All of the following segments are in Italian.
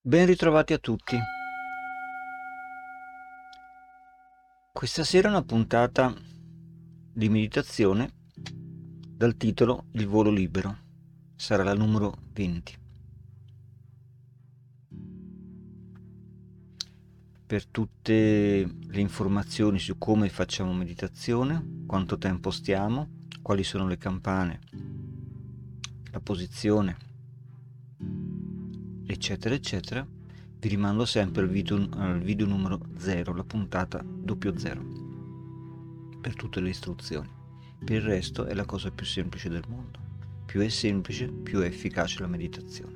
Ben ritrovati a tutti. Questa sera è una puntata di meditazione dal titolo Il volo libero. Sarà la numero 20. Per tutte le informazioni su come facciamo meditazione, quanto tempo stiamo, quali sono le campane, la posizione, eccetera, eccetera, vi rimando sempre al video numero 0, la puntata 00, per tutte le istruzioni. Per il resto è la cosa più semplice del mondo. Più è semplice, più è efficace la meditazione.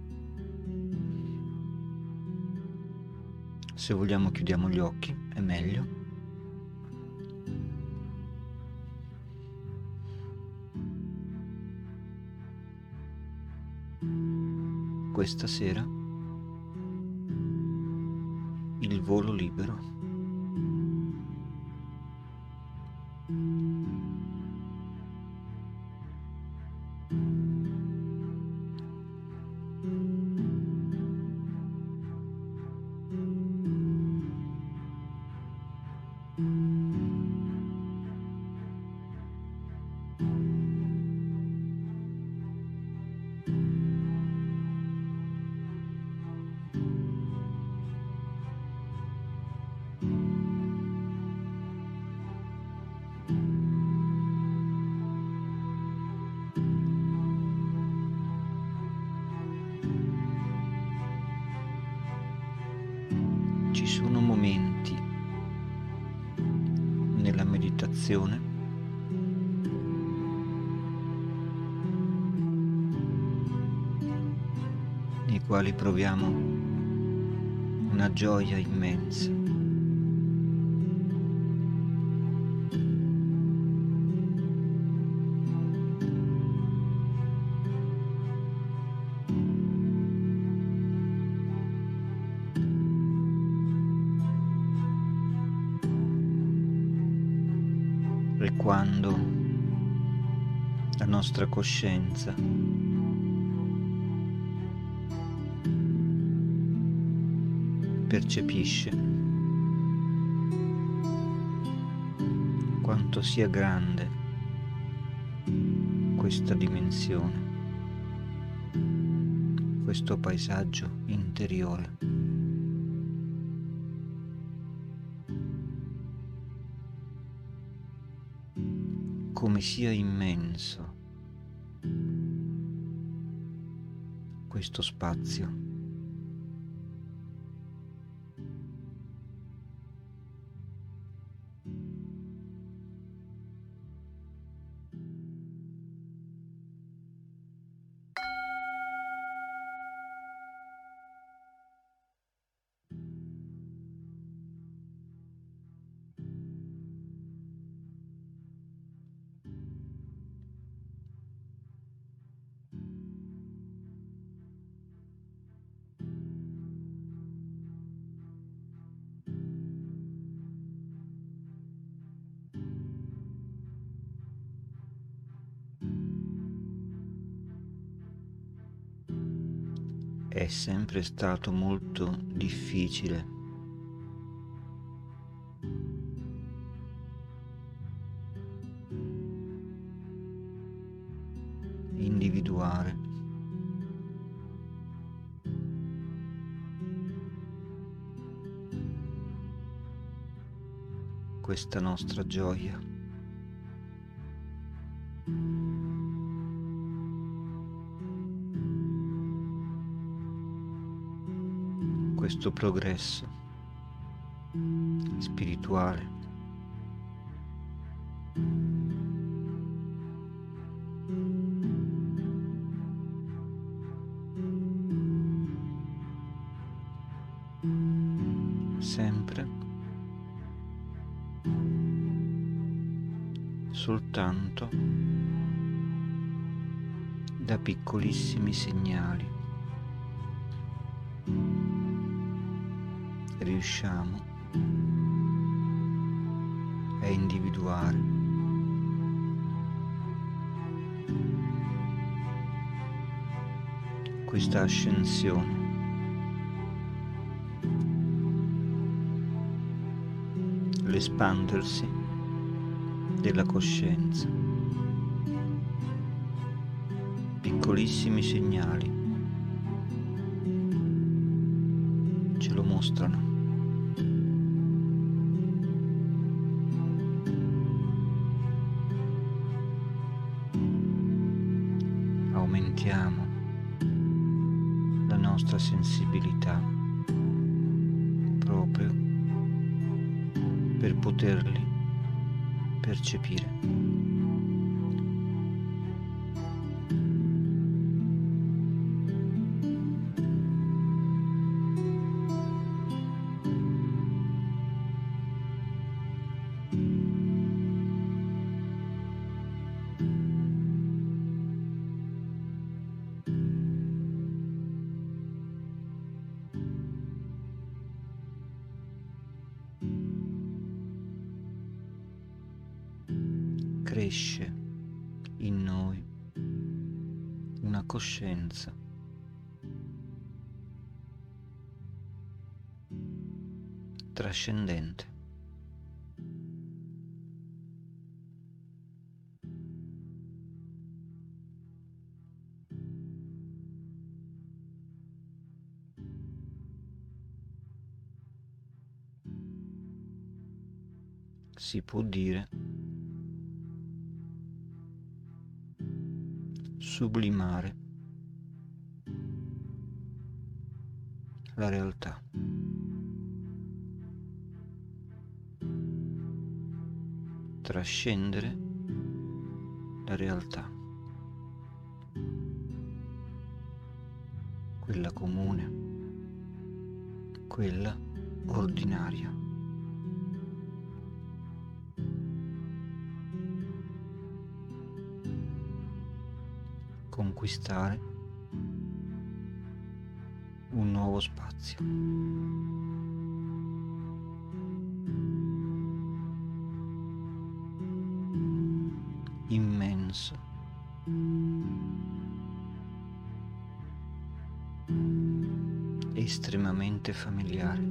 Se vogliamo chiudiamo gli occhi, è meglio. Questa sera il volo libero. Ci sono momenti nella meditazione nei quali proviamo una gioia immensa. E quando la nostra coscienza percepisce quanto sia grande questa dimensione, questo paesaggio interiore. Come sia immenso questo spazio. È sempre stato molto difficile individuare questa nostra gioia, questo progresso spirituale. Sempre soltanto da piccolissimi segnali riusciamo a individuare questa ascensione l'espandersi della coscienza. Piccolissimi segnali ce lo mostrano. Aumentiamo la nostra sensibilità proprio per poterli percepire. Cresce in noi una coscienza trascendente. Si può dire sublimare la realtà. Trascendere la realtà, quella comune, quella ordinaria. Conquistare un nuovo spazio. Immenso. Estremamente familiare.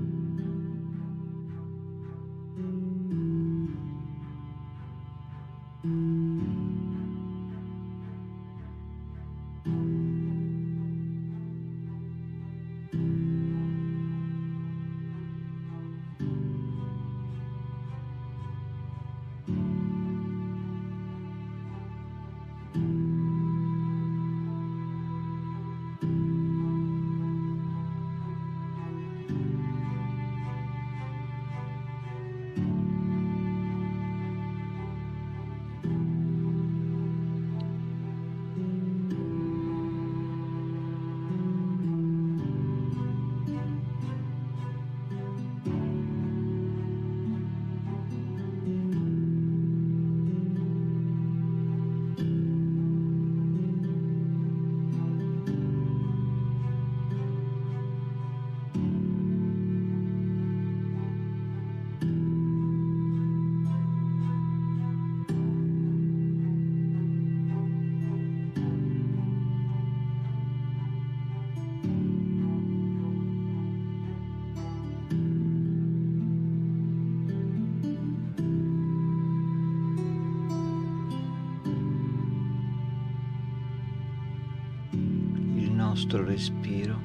Il nostro respiro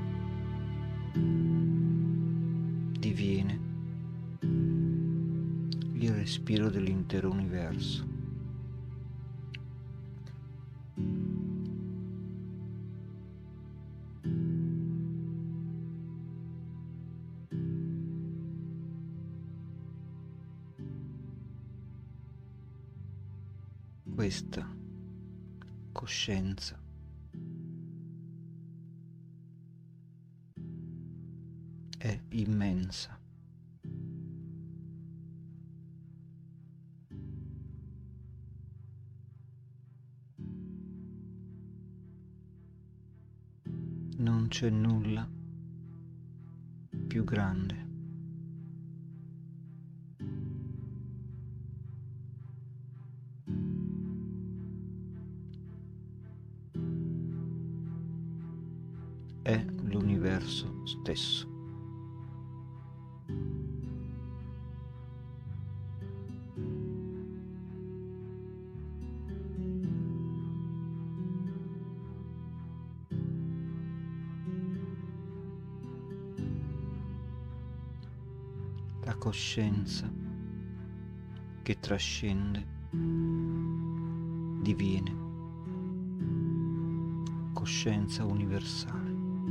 diviene il respiro dell'intero universo. Questa coscienza è immensa. Non c'è nulla più grande. È l'universo stesso. la coscienza che trascende, diviene coscienza universale.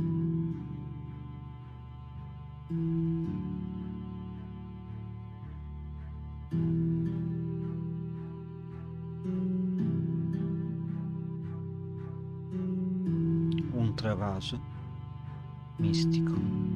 Un travaso mistico.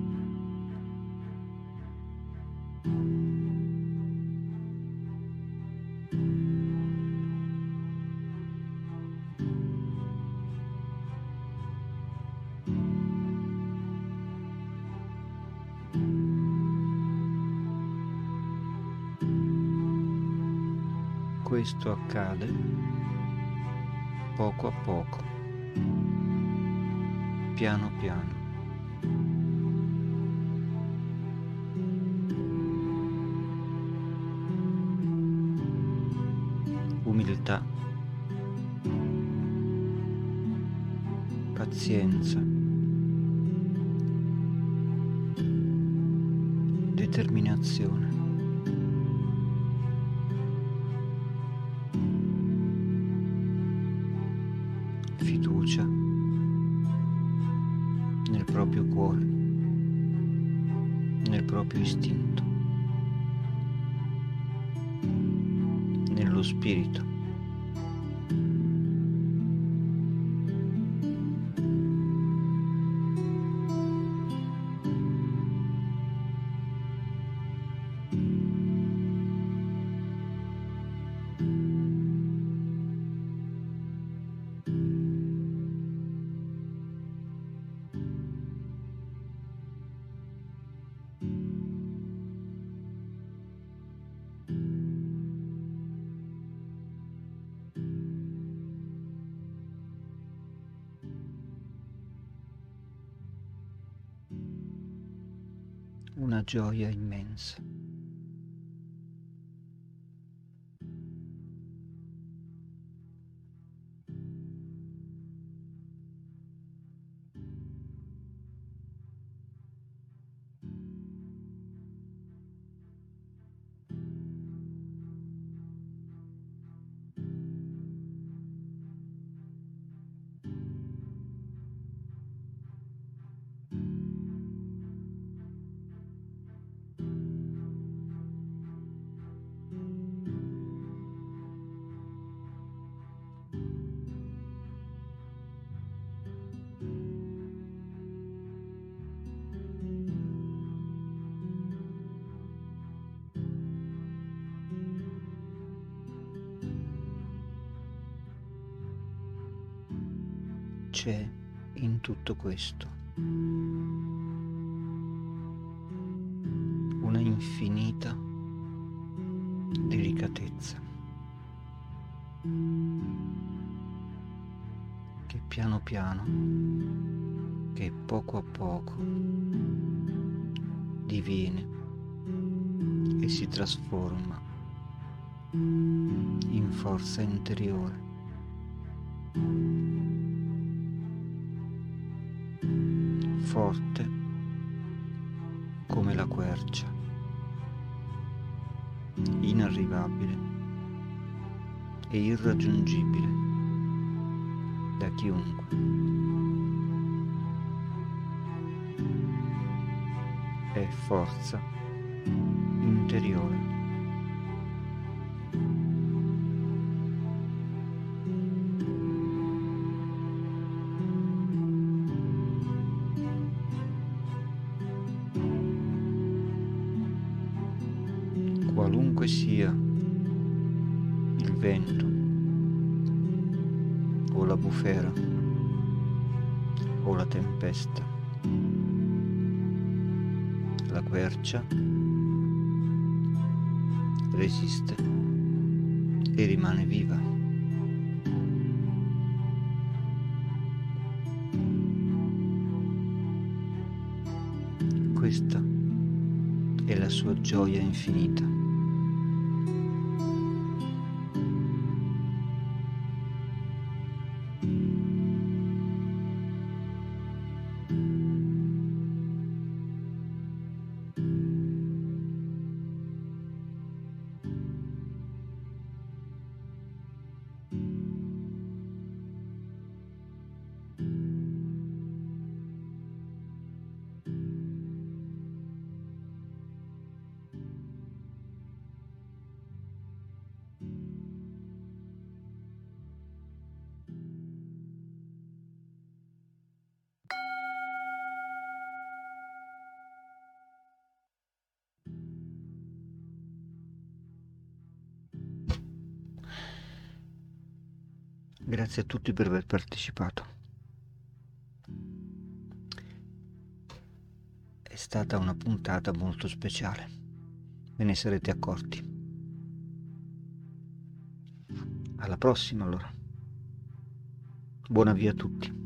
Questo accade poco a poco, piano piano. Umiltà, pazienza, determinazione. Fiducia nel proprio cuore, nel proprio istinto, nello spirito. Una gioia immensa. C'è in tutto questo una infinita delicatezza che piano piano, che poco a poco diviene e si trasforma in forza interiore. Forte come la quercia, inarrivabile e irraggiungibile da chiunque. È forza interiore. Qualunque sia il vento o la bufera o la tempesta, la quercia resiste e rimane viva. Questa è la sua gioia infinita. Grazie a tutti per aver partecipato. È stata una puntata molto speciale, ve ne sarete accorti. Alla prossima allora. Buona via a tutti.